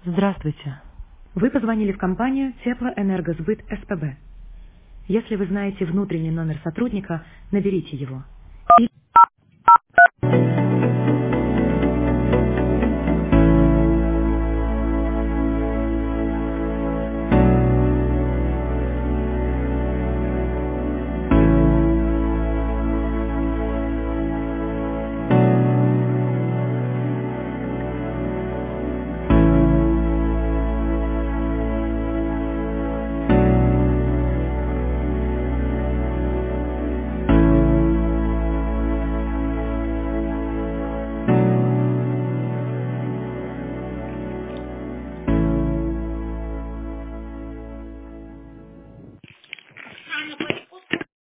Здравствуйте. Вы позвонили в компанию Теплоэнергосбыт СПБ. Если вы знаете внутренний номер сотрудника, наберите его.